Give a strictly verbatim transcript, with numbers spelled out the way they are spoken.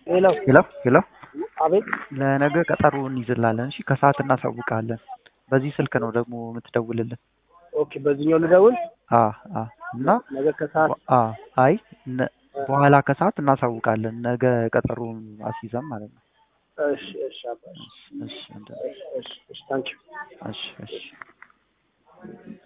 ሄሎ ሄሎ ሄሎ አቤት። ለነገ ቀጠሮ እንይዝላለን። እሺ ከሰዓት እናሳውቃለን። በዚህ ስልክ ነው ደግሞ የምትደውልልን። ኦኬ በዚህኛው ልደውል አ አ እና ነገ ከሰዓት አ አይ ነ- በኋላ ከሰዓት እናሳውቃለን። ነገ ቀጠሮውን አስይዘን ማለት ነው። እሺ እሺ አባሽ እሺ እሺ እንደ- እሺ እሺ እሺ ታንኪዩ እሺ እሺ